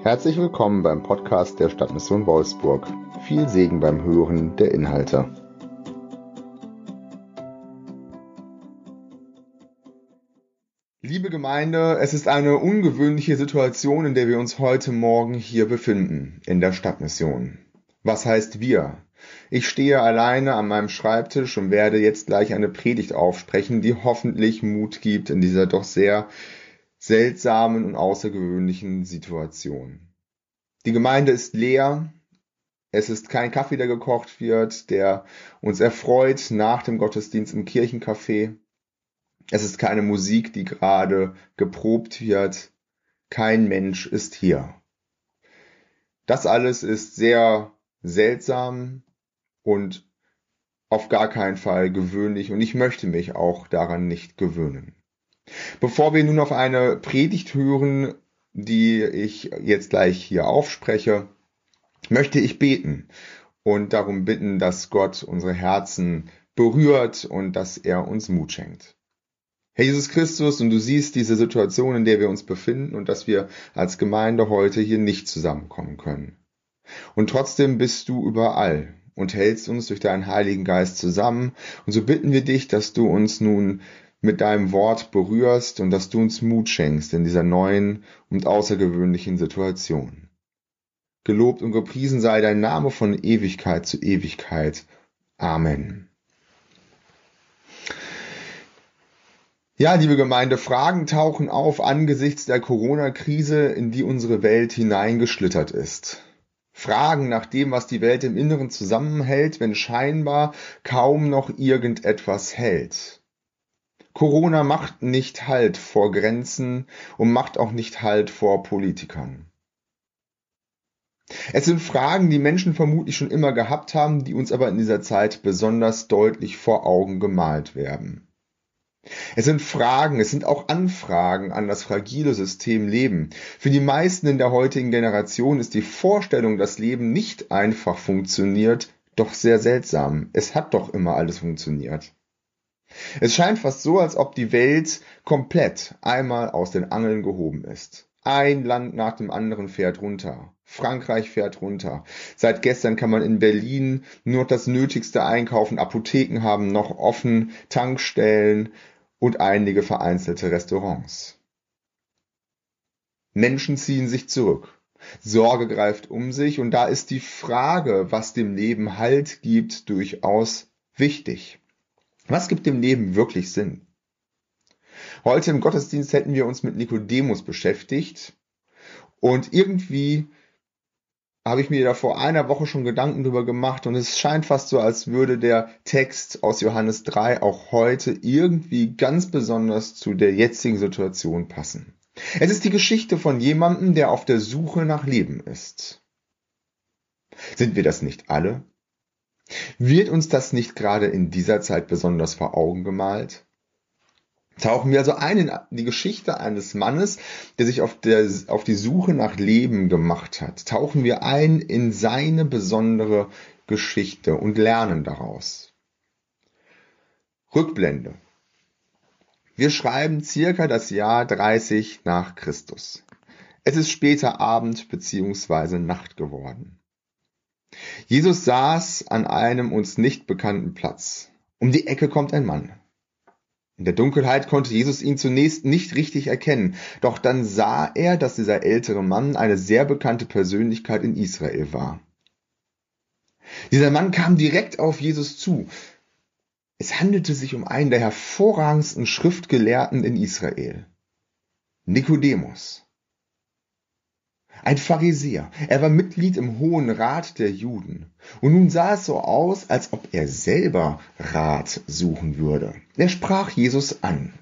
Herzlich willkommen beim Podcast der Stadtmission Wolfsburg. Viel Segen beim Hören der Inhalte. Liebe Gemeinde, es ist eine ungewöhnliche Situation, in der wir uns heute Morgen hier befinden, in der Stadtmission. Was heißt wir? Ich stehe alleine an meinem Schreibtisch und werde jetzt gleich eine Predigt aufsprechen, die hoffentlich Mut gibt in dieser doch sehr seltsamen und außergewöhnlichen Situation. Die Gemeinde ist leer. Es ist kein Kaffee, der gekocht wird, der uns erfreut nach dem Gottesdienst im Kirchencafé. Es ist keine Musik, die gerade geprobt wird. Kein Mensch ist hier. Das alles ist sehr seltsam und auf gar keinen Fall gewöhnlich und ich möchte mich auch daran nicht gewöhnen. Bevor wir nun auf eine Predigt hören, die ich jetzt gleich hier aufspreche, möchte ich beten und darum bitten, dass Gott unsere Herzen berührt und dass er uns Mut schenkt. Herr Jesus Christus, und du siehst diese Situation, in der wir uns befinden und dass wir als Gemeinde heute hier nicht zusammenkommen können. Und trotzdem bist du überall und hältst uns durch deinen Heiligen Geist zusammen. Und so bitten wir dich, dass du uns nun mit deinem Wort berührst und dass du uns Mut schenkst in dieser neuen und außergewöhnlichen Situation. Gelobt und gepriesen sei dein Name von Ewigkeit zu Ewigkeit. Amen. Ja, liebe Gemeinde, Fragen tauchen auf angesichts der Corona-Krise, in die unsere Welt hineingeschlittert ist. Fragen nach dem, was die Welt im Inneren zusammenhält, wenn scheinbar kaum noch irgendetwas hält. Corona macht nicht Halt vor Grenzen und macht auch nicht Halt vor Politikern. Es sind Fragen, die Menschen vermutlich schon immer gehabt haben, die uns aber in dieser Zeit besonders deutlich vor Augen gemalt werden. Es sind Fragen, es sind auch Anfragen an das fragile System Leben. Für die meisten in der heutigen Generation ist die Vorstellung, dass Leben nicht einfach funktioniert, doch sehr seltsam. Es hat doch immer alles funktioniert. Es scheint fast so, als ob die Welt komplett einmal aus den Angeln gehoben ist. Ein Land nach dem anderen fährt runter. Frankreich fährt runter. Seit gestern kann man in Berlin nur das Nötigste einkaufen. Apotheken haben noch offen, Tankstellen und einige vereinzelte Restaurants. Menschen ziehen sich zurück. Sorge greift um sich und da ist die Frage, was dem Leben Halt gibt, durchaus wichtig. Was gibt dem Leben wirklich Sinn? Heute im Gottesdienst hätten wir uns mit Nikodemus beschäftigt und irgendwie habe ich mir da vor einer Woche schon Gedanken drüber gemacht und es scheint fast so, als würde der Text aus Johannes 3 auch heute irgendwie ganz besonders zu der jetzigen Situation passen. Es ist die Geschichte von jemandem, der auf der Suche nach Leben ist. Sind wir das nicht alle? Wird uns das nicht gerade in dieser Zeit besonders vor Augen gemalt? Tauchen wir also ein in die Geschichte eines Mannes, der sich auf die Suche nach Leben gemacht hat. Tauchen wir ein in seine besondere Geschichte und lernen daraus. Rückblende. Wir schreiben circa das Jahr 30 nach Christus. Es ist später Abend bzw. Nacht geworden. Jesus saß an einem uns nicht bekannten Platz. Um die Ecke kommt ein Mann. In der Dunkelheit konnte Jesus ihn zunächst nicht richtig erkennen, doch dann sah er, dass dieser ältere Mann eine sehr bekannte Persönlichkeit in Israel war. Dieser Mann kam direkt auf Jesus zu. Es handelte sich um einen der hervorragendsten Schriftgelehrten in Israel, Nikodemus. Ein Pharisäer, er war Mitglied im Hohen Rat der Juden. Und nun sah es so aus, als ob er selber Rat suchen würde. Er sprach Jesus an.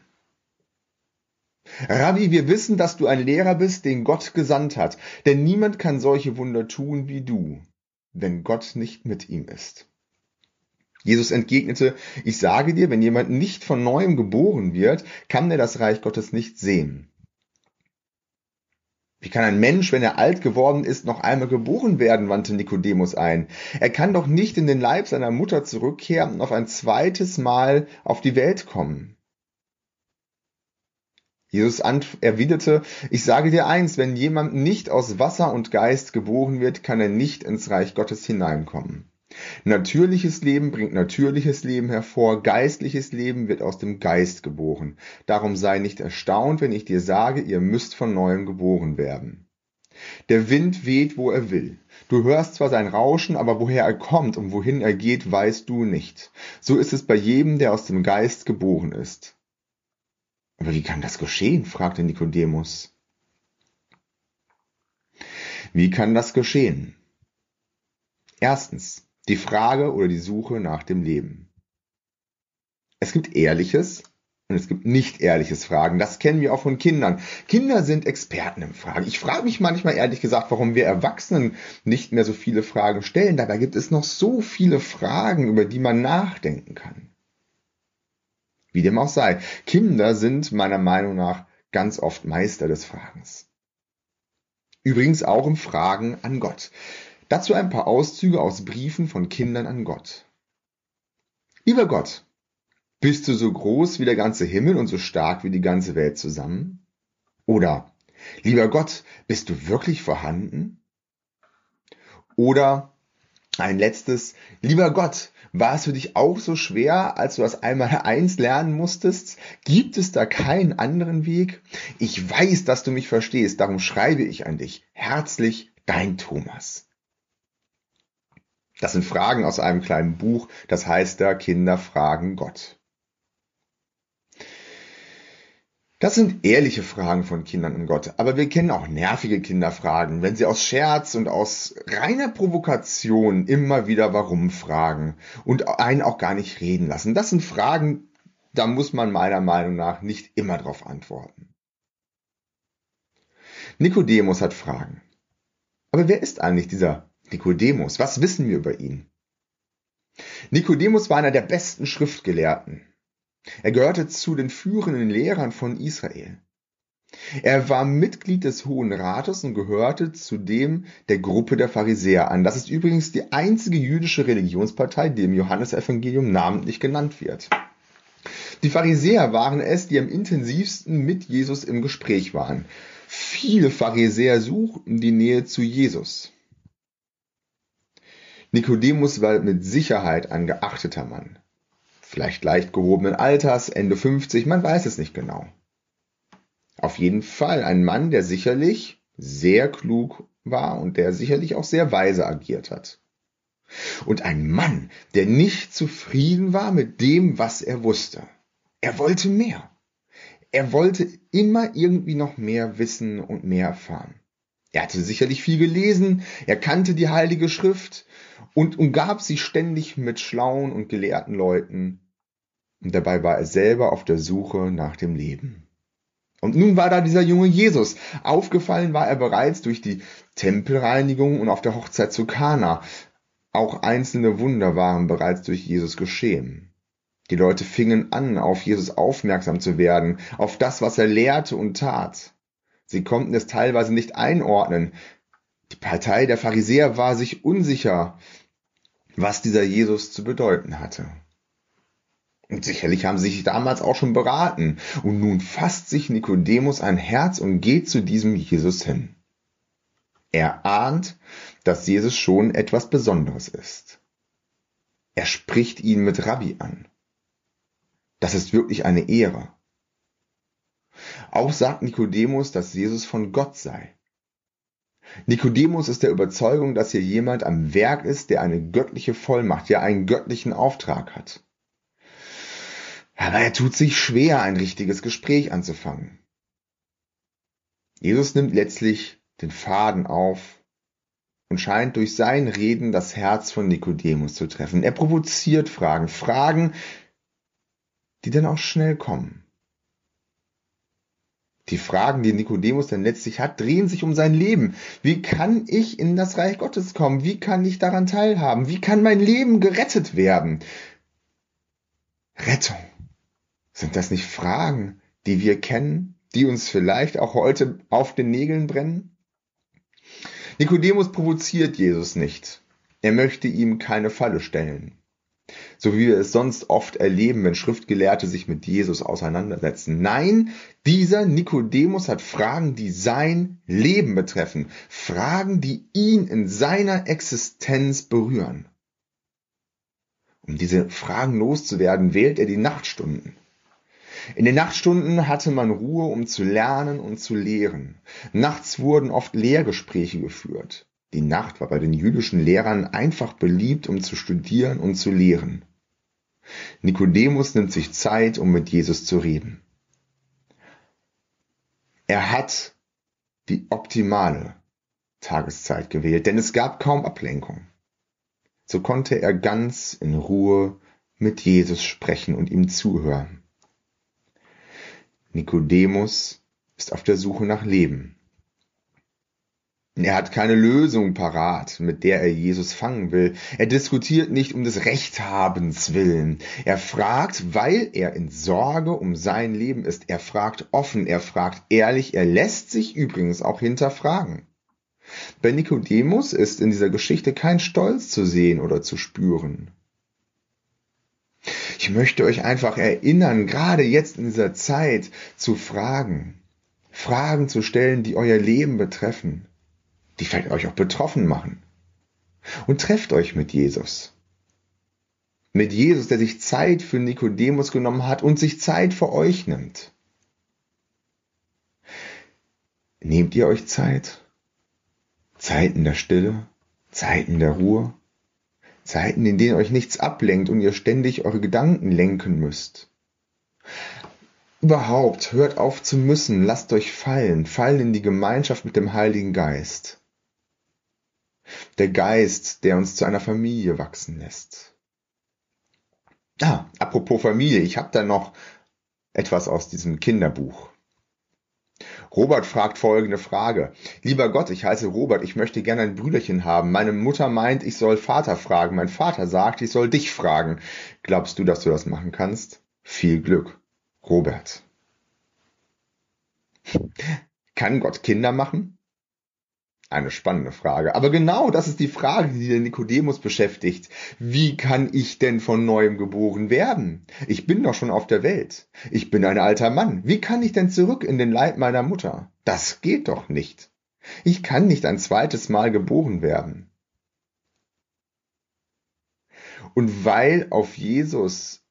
Rabbi, wir wissen, dass du ein Lehrer bist, den Gott gesandt hat, denn niemand kann solche Wunder tun wie du, wenn Gott nicht mit ihm ist. Jesus entgegnete, ich sage dir, wenn jemand nicht von neuem geboren wird, kann er das Reich Gottes nicht sehen. Wie kann ein Mensch, wenn er alt geworden ist, noch einmal geboren werden, wandte Nikodemus ein. Er kann doch nicht in den Leib seiner Mutter zurückkehren und auf ein zweites Mal auf die Welt kommen. Jesus erwiderte, ich sage dir eins, wenn jemand nicht aus Wasser und Geist geboren wird, kann er nicht ins Reich Gottes hineinkommen. Natürliches Leben bringt natürliches Leben hervor, geistliches Leben wird aus dem Geist geboren. Darum sei nicht erstaunt, wenn ich dir sage, ihr müsst von neuem geboren werden. Der Wind weht, wo er will. Du hörst zwar sein Rauschen, aber woher er kommt und wohin er geht, weißt du nicht. So ist es bei jedem, der aus dem Geist geboren ist. Aber wie kann das geschehen? Fragte Nikodemus. Wie kann das geschehen? Erstens, die Frage oder die Suche nach dem Leben. Es gibt ehrliches und es gibt nicht ehrliches Fragen. Das kennen wir auch von Kindern. Kinder sind Experten im Fragen. Ich frage mich manchmal ehrlich gesagt, warum wir Erwachsenen nicht mehr so viele Fragen stellen. Dabei gibt es noch so viele Fragen, über die man nachdenken kann. Wie dem auch sei, Kinder sind meiner Meinung nach ganz oft Meister des Fragens. Übrigens auch im Fragen an Gott. Dazu ein paar Auszüge aus Briefen von Kindern an Gott. Lieber Gott, bist du so groß wie der ganze Himmel und so stark wie die ganze Welt zusammen? Oder, lieber Gott, bist du wirklich vorhanden? Oder ein letztes, lieber Gott, war es für dich auch so schwer, als du das Einmaleins lernen musstest? Gibt es da keinen anderen Weg? Ich weiß, dass du mich verstehst, darum schreibe ich an dich. Herzlich, dein Thomas. Das sind Fragen aus einem kleinen Buch, das heißt da Kinder fragen Gott. Das sind ehrliche Fragen von Kindern an Gott, aber wir kennen auch nervige Kinderfragen, wenn sie aus Scherz und aus reiner Provokation immer wieder warum fragen und einen auch gar nicht reden lassen. Das sind Fragen, da muss man meiner Meinung nach nicht immer drauf antworten. Nikodemus hat Fragen. Aber wer ist eigentlich dieser Nikodemus? Was wissen wir über ihn? Nikodemus war einer der besten Schriftgelehrten. Er gehörte zu den führenden Lehrern von Israel. Er war Mitglied des Hohen Rates und gehörte zudem der Gruppe der Pharisäer an. Das ist übrigens die einzige jüdische Religionspartei, die im Johannesevangelium namentlich genannt wird. Die Pharisäer waren es, die am intensivsten mit Jesus im Gespräch waren. Viele Pharisäer suchten die Nähe zu Jesus. Nikodemus war mit Sicherheit ein geachteter Mann. Vielleicht leicht gehobenen Alters, Ende 50, man weiß es nicht genau. Auf jeden Fall ein Mann, der sicherlich sehr klug war und der sicherlich auch sehr weise agiert hat. Und ein Mann, der nicht zufrieden war mit dem, was er wusste. Er wollte mehr. Er wollte immer irgendwie noch mehr wissen und mehr erfahren. Er hatte sicherlich viel gelesen, er kannte die Heilige Schrift und umgab sich ständig mit schlauen und gelehrten Leuten. Und dabei war er selber auf der Suche nach dem Leben. Und nun war da dieser junge Jesus. Aufgefallen war er bereits durch die Tempelreinigung und auf der Hochzeit zu Kana. Auch einzelne Wunder waren bereits durch Jesus geschehen. Die Leute fingen an, auf Jesus aufmerksam zu werden, auf das, was er lehrte und tat. Sie konnten es teilweise nicht einordnen. Die Partei der Pharisäer war sich unsicher, was dieser Jesus zu bedeuten hatte. Und sicherlich haben sie sich damals auch schon beraten. Und nun fasst sich Nikodemus ein Herz und geht zu diesem Jesus hin. Er ahnt, dass Jesus schon etwas Besonderes ist. Er spricht ihn mit Rabbi an. Das ist wirklich eine Ehre. Auch sagt Nikodemus, dass Jesus von Gott sei. Nikodemus ist der Überzeugung, dass hier jemand am Werk ist, der eine göttliche Vollmacht, ja einen göttlichen Auftrag hat. Aber er tut sich schwer, ein richtiges Gespräch anzufangen. Jesus nimmt letztlich den Faden auf und scheint durch sein Reden das Herz von Nikodemus zu treffen. Er provoziert Fragen, die dann auch schnell kommen. Die Fragen, die Nikodemus dann letztlich hat, drehen sich um sein Leben. Wie kann ich in das Reich Gottes kommen? Wie kann ich daran teilhaben? Wie kann mein Leben gerettet werden? Rettung. Sind das nicht Fragen, die wir kennen, die uns vielleicht auch heute auf den Nägeln brennen? Nikodemus provoziert Jesus nicht. Er möchte ihm keine Falle stellen. so wie wir es sonst oft erleben, wenn Schriftgelehrte sich mit Jesus auseinandersetzen. Nein, dieser Nikodemus hat Fragen, die sein Leben betreffen, Fragen, die ihn in seiner Existenz berühren. Um diese Fragen loszuwerden, wählt er die Nachtstunden. In den Nachtstunden hatte man Ruhe, um zu lernen und zu lehren. Nachts wurden oft Lehrgespräche geführt. Die Nacht war bei den jüdischen Lehrern einfach beliebt, um zu studieren und zu lehren. Nikodemus nimmt sich Zeit, um mit Jesus zu reden. Er hat die optimale Tageszeit gewählt, denn es gab kaum Ablenkung. So konnte er ganz in Ruhe mit Jesus sprechen und ihm zuhören. Nikodemus ist auf der Suche nach Leben. Er hat keine Lösung parat, mit der er Jesus fangen will. Er diskutiert nicht um des Rechthabens willen. Er fragt, weil er in Sorge um sein Leben ist. Er fragt offen, er fragt ehrlich, er lässt sich übrigens auch hinterfragen. Bei Nikodemus ist in dieser Geschichte kein Stolz zu sehen oder zu spüren. Ich möchte euch einfach erinnern, gerade jetzt in dieser Zeit zu fragen. Fragen zu stellen, die euer Leben betreffen, die vielleicht euch auch betroffen machen. Und trefft euch mit Jesus. Mit Jesus, der sich Zeit für Nikodemus genommen hat und sich Zeit für euch nimmt. Nehmt ihr euch Zeit? Zeiten der Stille, Zeiten der Ruhe, Zeiten, in denen euch nichts ablenkt und ihr ständig eure Gedanken lenken müsst. Überhaupt, hört auf zu müssen, lasst euch fallen in die Gemeinschaft mit dem Heiligen Geist. Der Geist, der uns zu einer Familie wachsen lässt. Apropos Familie, ich habe da noch etwas aus diesem Kinderbuch. Robert fragt folgende Frage. Lieber Gott, ich heiße Robert, ich möchte gerne ein Brüderchen haben. Meine Mutter meint, ich soll Vater fragen. Mein Vater sagt, ich soll dich fragen. Glaubst du, dass du das machen kannst? Viel Glück, Robert. Kann Gott Kinder machen? Eine spannende Frage. Aber genau das ist die Frage, die den Nikodemus beschäftigt. Wie kann ich denn von neuem geboren werden? Ich bin doch schon auf der Welt. Ich bin ein alter Mann. Wie kann ich denn zurück in den Leib meiner Mutter? Das geht doch nicht. Ich kann nicht ein zweites Mal geboren werden. Und weil Jesus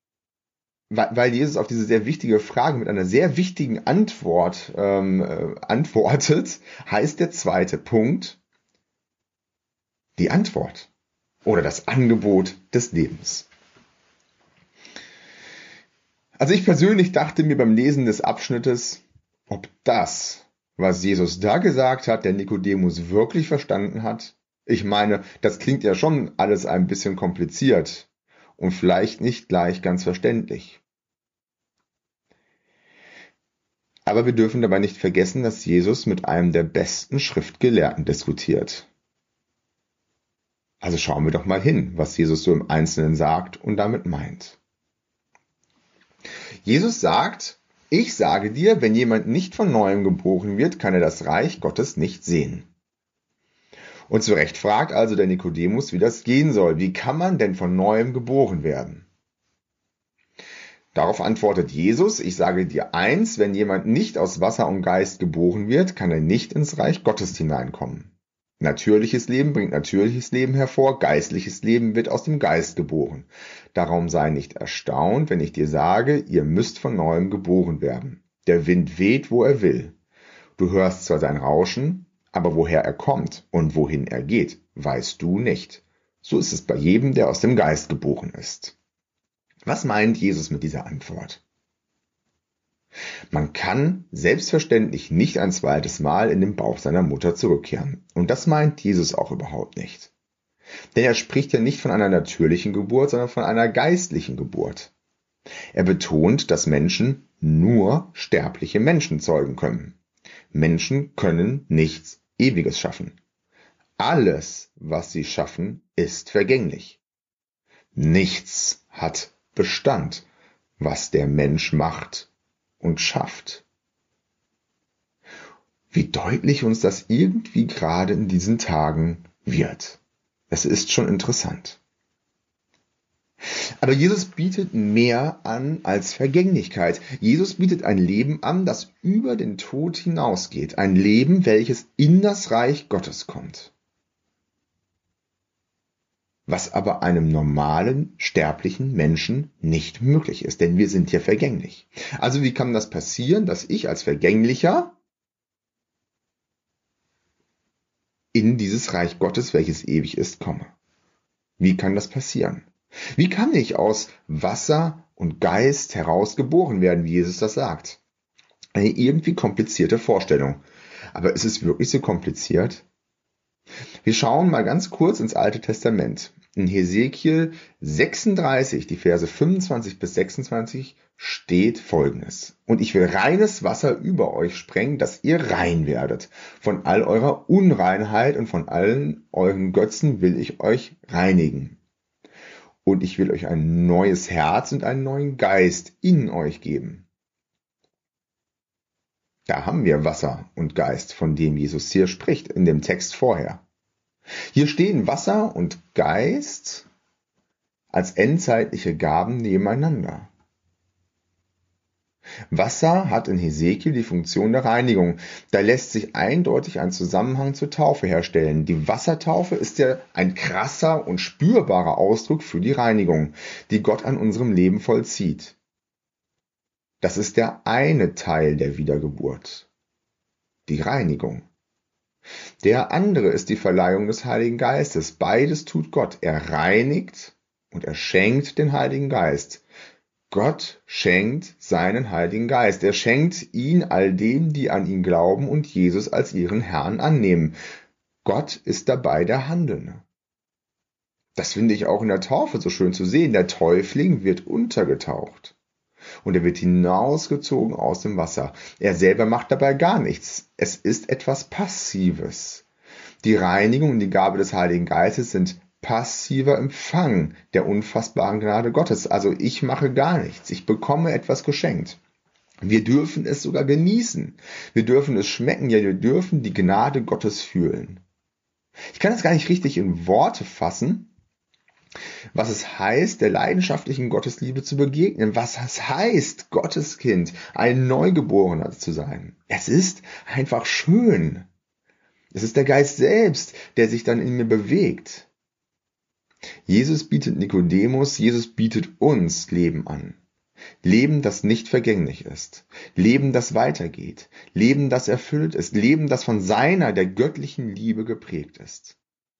auf diese sehr wichtige Frage mit einer sehr wichtigen Antwort antwortet, heißt der zweite Punkt die Antwort oder das Angebot des Lebens. Also ich persönlich dachte mir beim Lesen des Abschnittes, ob das, was Jesus da gesagt hat, der Nikodemus wirklich verstanden hat. Ich meine, das klingt ja schon alles ein bisschen kompliziert und vielleicht nicht gleich ganz verständlich. Aber wir dürfen dabei nicht vergessen, dass Jesus mit einem der besten Schriftgelehrten diskutiert. Also schauen wir doch mal hin, was Jesus so im Einzelnen sagt und damit meint. Jesus sagt, ich sage dir, wenn jemand nicht von neuem geboren wird, kann er das Reich Gottes nicht sehen. Und zu Recht fragt also der Nikodemus, wie das gehen soll. Wie kann man denn von neuem geboren werden? Darauf antwortet Jesus, ich sage dir eins, wenn jemand nicht aus Wasser und Geist geboren wird, kann er nicht ins Reich Gottes hineinkommen. Natürliches Leben bringt natürliches Leben hervor, geistliches Leben wird aus dem Geist geboren. Darum sei nicht erstaunt, wenn ich dir sage, ihr müsst von neuem geboren werden. Der Wind weht, wo er will. Du hörst zwar sein Rauschen, aber woher er kommt und wohin er geht, weißt du nicht. So ist es bei jedem, der aus dem Geist geboren ist. Was meint Jesus mit dieser Antwort? Man kann selbstverständlich nicht ein zweites Mal in den Bauch seiner Mutter zurückkehren. Und das meint Jesus auch überhaupt nicht. Denn er spricht ja nicht von einer natürlichen Geburt, sondern von einer geistlichen Geburt. Er betont, dass Menschen nur sterbliche Menschen zeugen können. Menschen können nichts Ewiges schaffen. Alles, was sie schaffen, ist vergänglich. Nichts hat Bestand, was der Mensch macht und schafft. Wie deutlich uns das irgendwie gerade in diesen Tagen wird. Es ist schon interessant. Aber Jesus bietet mehr an als Vergänglichkeit. Jesus bietet ein Leben an, das über den Tod hinausgeht. Ein Leben, welches in das Reich Gottes kommt. Was aber einem normalen, sterblichen Menschen nicht möglich ist, denn wir sind hier vergänglich. Also wie kann das passieren, dass ich als Vergänglicher in dieses Reich Gottes, welches ewig ist, komme? Wie kann das passieren? Wie kann ich aus Wasser und Geist heraus geboren werden, wie Jesus das sagt? Eine irgendwie komplizierte Vorstellung. Aber ist es wirklich so kompliziert? Wir schauen mal ganz kurz ins Alte Testament. In Hesekiel 36, die Verse 25 bis 26, steht Folgendes. Und ich will reines Wasser über euch sprengen, dass ihr rein werdet. Von all eurer Unreinheit und von allen euren Götzen will ich euch reinigen. Und ich will euch ein neues Herz und einen neuen Geist in euch geben. Da haben wir Wasser und Geist, von dem Jesus hier spricht, in dem Text vorher. Hier stehen Wasser und Geist als endzeitliche Gaben nebeneinander. Wasser hat in Hesekiel die Funktion der Reinigung. Da lässt sich eindeutig ein Zusammenhang zur Taufe herstellen. Die Wassertaufe ist ja ein krasser und spürbarer Ausdruck für die Reinigung, die Gott an unserem Leben vollzieht. Das ist der eine Teil der Wiedergeburt, die Reinigung. Der andere ist die Verleihung des Heiligen Geistes. Beides tut Gott. Er reinigt und er schenkt den Heiligen Geist. Gott schenkt seinen Heiligen Geist. Er schenkt ihn all denen, die an ihn glauben und Jesus als ihren Herrn annehmen. Gott ist dabei der Handelnde. Das finde ich auch in der Taufe so schön zu sehen. Der Täufling wird untergetaucht und er wird hinausgezogen aus dem Wasser. Er selber macht dabei gar nichts. Es ist etwas Passives. Die Reinigung und die Gabe des Heiligen Geistes sind passiver Empfang der unfassbaren Gnade Gottes. Also ich mache gar nichts. Ich bekomme etwas geschenkt. Wir dürfen es sogar genießen. Wir dürfen es schmecken. Ja, wir dürfen die Gnade Gottes fühlen. Ich kann das gar nicht richtig in Worte fassen, was es heißt, der leidenschaftlichen Gottesliebe zu begegnen. Was es heißt, Gottes Kind, ein Neugeborener zu sein. Es ist einfach schön. Es ist der Geist selbst, der sich dann in mir bewegt. Jesus bietet Nikodemus, Jesus bietet uns Leben an. Leben, das nicht vergänglich ist. Leben, das weitergeht. Leben, das erfüllt ist. Leben, das von seiner, der göttlichen Liebe geprägt ist.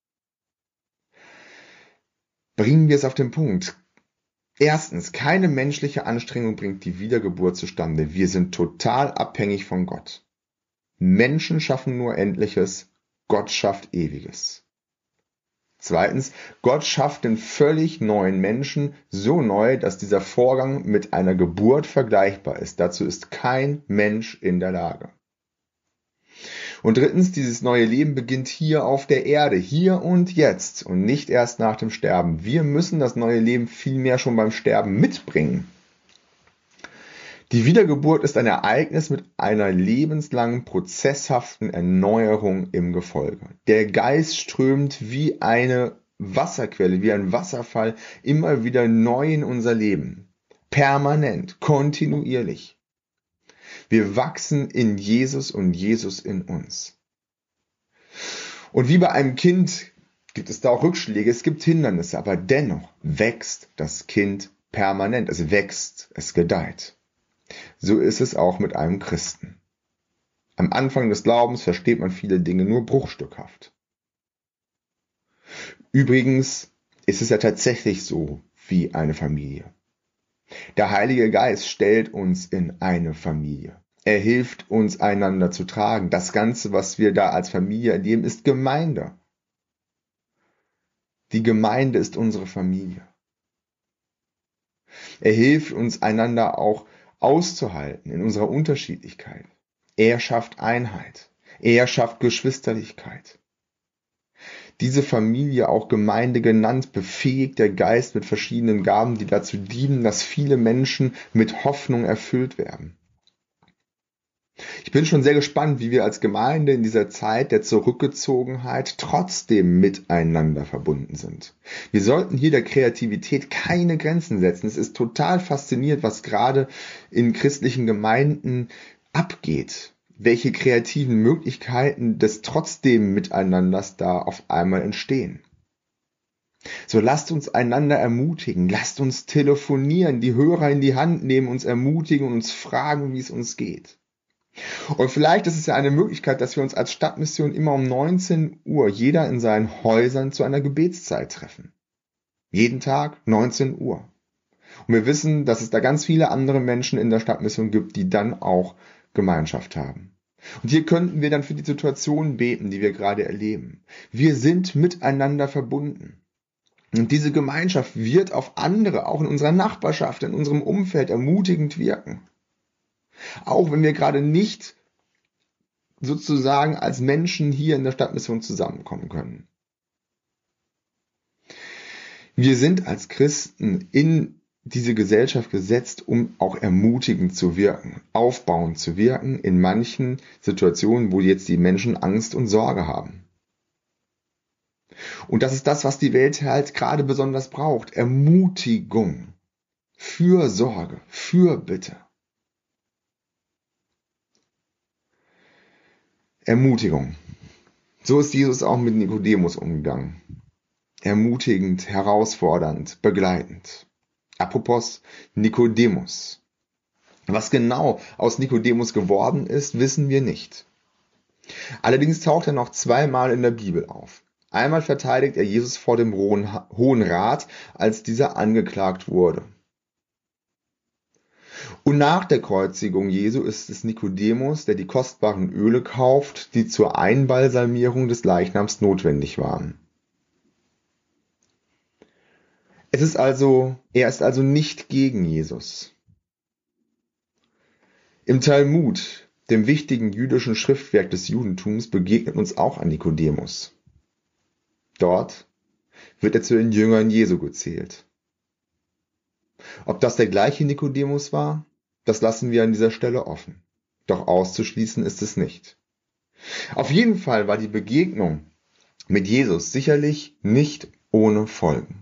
Bringen wir es auf den Punkt. Erstens, keine menschliche Anstrengung bringt die Wiedergeburt zustande. Wir sind total abhängig von Gott. Menschen schaffen nur Endliches, Gott schafft Ewiges. Zweitens, Gott schafft den völlig neuen Menschen so neu, dass dieser Vorgang mit einer Geburt vergleichbar ist. Dazu ist kein Mensch in der Lage. Und drittens, dieses neue Leben beginnt hier auf der Erde, hier und jetzt und nicht erst nach dem Sterben. Wir müssen das neue Leben vielmehr schon beim Sterben mitbringen. Die Wiedergeburt ist ein Ereignis mit einer lebenslangen, prozesshaften Erneuerung im Gefolge. Der Geist strömt wie eine Wasserquelle, wie ein Wasserfall immer wieder neu in unser Leben. Permanent, kontinuierlich. Wir wachsen in Jesus und Jesus in uns. Und wie bei einem Kind gibt es da auch Rückschläge, es gibt Hindernisse, aber dennoch wächst das Kind permanent. Es wächst, es gedeiht. So ist es auch mit einem Christen. Am Anfang des Glaubens versteht man viele Dinge nur bruchstückhaft. Übrigens ist es ja tatsächlich so wie eine Familie. Der Heilige Geist stellt uns in eine Familie. Er hilft uns, einander zu tragen. Das Ganze, was wir da als Familie erleben, ist Gemeinde. Die Gemeinde ist unsere Familie. Er hilft uns, einander auch auszuhalten in unserer Unterschiedlichkeit. Er schafft Einheit. Er schafft Geschwisterlichkeit. Diese Familie, auch Gemeinde genannt, befähigt der Geist mit verschiedenen Gaben, die dazu dienen, dass viele Menschen mit Hoffnung erfüllt werden. Ich bin schon sehr gespannt, wie wir als Gemeinde in dieser Zeit der Zurückgezogenheit trotzdem miteinander verbunden sind. Wir sollten hier der Kreativität keine Grenzen setzen. Es ist total faszinierend, was gerade in christlichen Gemeinden abgeht. Welche kreativen Möglichkeiten des trotzdem Miteinanders da auf einmal entstehen. So lasst uns einander ermutigen, lasst uns telefonieren, die Hörer in die Hand nehmen, uns ermutigen und uns fragen, wie es uns geht. Und vielleicht ist es ja eine Möglichkeit, dass wir uns als Stadtmission immer um 19 Uhr jeder in seinen Häusern zu einer Gebetszeit treffen. Jeden Tag 19 Uhr. Und wir wissen, dass es da ganz viele andere Menschen in der Stadtmission gibt, die dann auch Gemeinschaft haben. Und hier könnten wir dann für die Situation beten, die wir gerade erleben. Wir sind miteinander verbunden. Und diese Gemeinschaft wird auf andere, auch in unserer Nachbarschaft, in unserem Umfeld ermutigend wirken. Auch wenn wir gerade nicht sozusagen als Menschen hier in der Stadtmission zusammenkommen können. Wir sind als Christen in diese Gesellschaft gesetzt, um auch ermutigend zu wirken, aufbauend zu wirken in manchen Situationen, wo jetzt die Menschen Angst und Sorge haben. Und das ist das, was die Welt halt gerade besonders braucht. Ermutigung, Fürsorge, Fürbitte. Ermutigung. So ist Jesus auch mit Nikodemus umgegangen. Ermutigend, herausfordernd, begleitend. Apropos Nikodemus. Was genau aus Nikodemus geworden ist, wissen wir nicht. Allerdings taucht er noch zweimal in der Bibel auf. Einmal verteidigt er Jesus vor dem Hohen Rat, als dieser angeklagt wurde. Und nach der Kreuzigung Jesu ist es Nikodemus, der die kostbaren Öle kauft, die zur Einbalsamierung des Leichnams notwendig waren. Er ist also nicht gegen Jesus. Im Talmud, dem wichtigen jüdischen Schriftwerk des Judentums, begegnet uns auch ein Nikodemus. Dort wird er zu den Jüngern Jesu gezählt. Ob das der gleiche Nikodemus war, das lassen wir an dieser Stelle offen. Doch auszuschließen ist es nicht. Auf jeden Fall war die Begegnung mit Jesus sicherlich nicht ohne Folgen.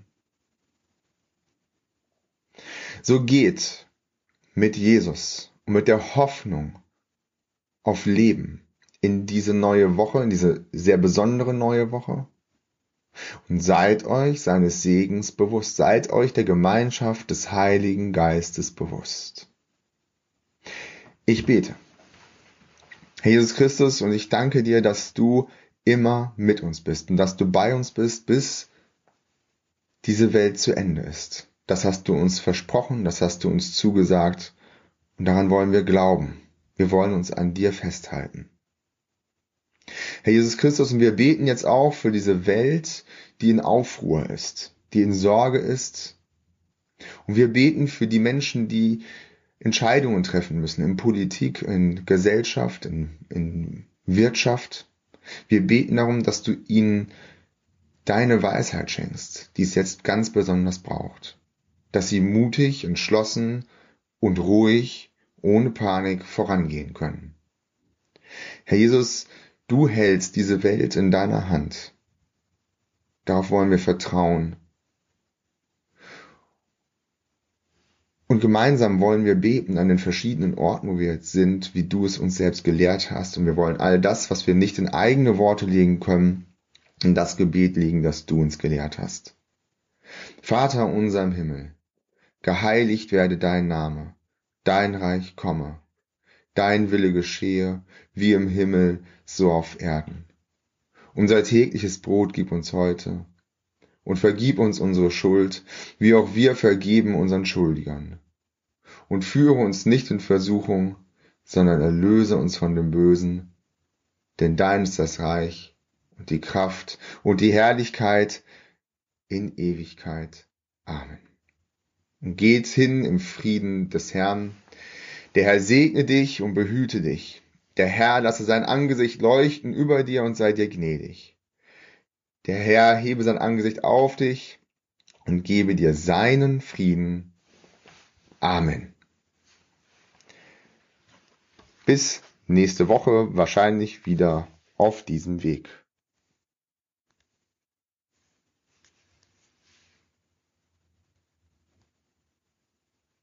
So geht mit Jesus und mit der Hoffnung auf Leben in diese neue Woche, in diese sehr besondere neue Woche. Und seid euch seines Segens bewusst, seid euch der Gemeinschaft des Heiligen Geistes bewusst. Ich bete. Herr Jesus Christus, und ich danke dir, dass du immer mit uns bist und dass du bei uns bist, bis diese Welt zu Ende ist. Das hast du uns versprochen, das hast du uns zugesagt und daran wollen wir glauben. Wir wollen uns an dir festhalten. Herr Jesus Christus, und wir beten jetzt auch für diese Welt, die in Aufruhr ist, die in Sorge ist. Und wir beten für die Menschen, die Entscheidungen treffen müssen in Politik, in Gesellschaft, in Wirtschaft. Wir beten darum, dass du ihnen deine Weisheit schenkst, die es jetzt ganz besonders braucht. Dass sie mutig, entschlossen und ruhig, ohne Panik vorangehen können. Herr Jesus, du hältst diese Welt in deiner Hand. Darauf wollen wir vertrauen. Und gemeinsam wollen wir beten an den verschiedenen Orten, wo wir jetzt sind, wie du es uns selbst gelehrt hast. Und wir wollen all das, was wir nicht in eigene Worte legen können, in das Gebet legen, das du uns gelehrt hast. Vater unser im Himmel, geheiligt werde dein Name, dein Reich komme, dein Wille geschehe, wie im Himmel, so auf Erden. Unser tägliches Brot gib uns heute und vergib uns unsere Schuld, wie auch wir vergeben unseren Schuldigern. Und führe uns nicht in Versuchung, sondern erlöse uns von dem Bösen, denn dein ist das Reich und die Kraft und die Herrlichkeit in Ewigkeit. Amen. Und geht hin im Frieden des Herrn. Der Herr segne dich und behüte dich. Der Herr lasse sein Angesicht leuchten über dir und sei dir gnädig. Der Herr hebe sein Angesicht auf dich und gebe dir seinen Frieden. Amen. Bis nächste Woche wahrscheinlich wieder auf diesem Weg.